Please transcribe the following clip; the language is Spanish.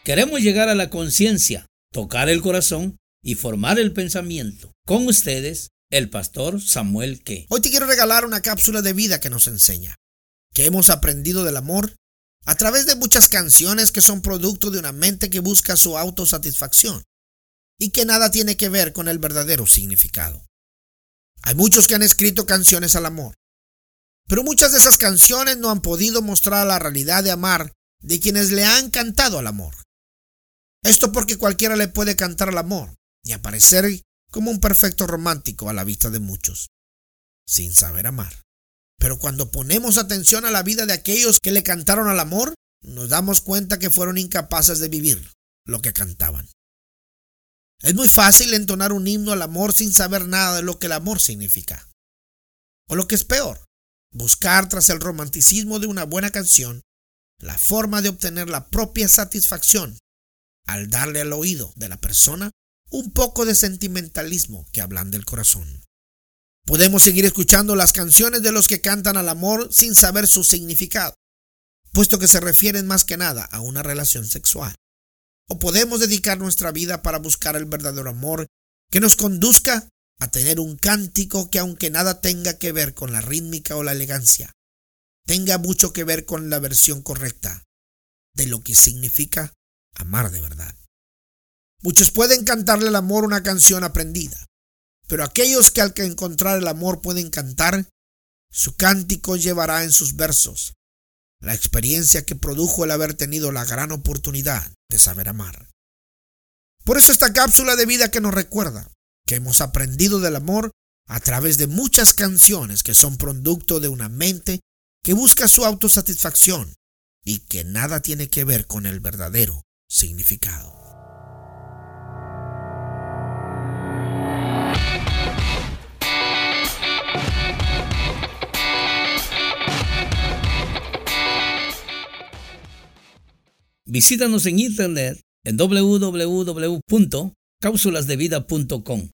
Queremos llegar a la conciencia, tocar el corazón y formar el pensamiento. Con ustedes, el pastor Samuel Ke. Hoy te quiero regalar una cápsula de vida que nos enseña que hemos aprendido del amor a través de muchas canciones que son producto de una mente que busca su autosatisfacción y que nada tiene que ver con el verdadero significado. Hay muchos que han escrito canciones al amor, pero muchas de esas canciones no han podido mostrar la realidad de amar de quienes le han cantado al amor. Esto porque cualquiera le puede cantar al amor y aparecer como un perfecto romántico a la vista de muchos, sin saber amar. Pero cuando ponemos atención a la vida de aquellos que le cantaron al amor, nos damos cuenta que fueron incapaces de vivir lo que cantaban. Es muy fácil entonar un himno al amor sin saber nada de lo que el amor significa. O lo que es peor, buscar tras el romanticismo de una buena canción la forma de obtener la propia satisfacción al darle al oído de la persona un poco de sentimentalismo que ablande el corazón. Podemos seguir escuchando las canciones de los que cantan al amor sin saber su significado, puesto que se refieren más que nada a una relación sexual. O podemos dedicar nuestra vida para buscar el verdadero amor que nos conduzca a tener un cántico que, aunque nada tenga que ver con la rítmica o la elegancia, tenga mucho que ver con la versión correcta de lo que significa amar de verdad. Muchos pueden cantarle al amor una canción aprendida, pero aquellos que al encontrar el amor pueden cantar, su cántico llevará en sus versos la experiencia que produjo el haber tenido la gran oportunidad de saber amar. Por eso esta cápsula de vida que nos recuerda que hemos aprendido del amor a través de muchas canciones que son producto de una mente que busca su autosatisfacción y que nada tiene que ver con el verdadero significado. Visítanos en internet en www.cápsulasdevida.com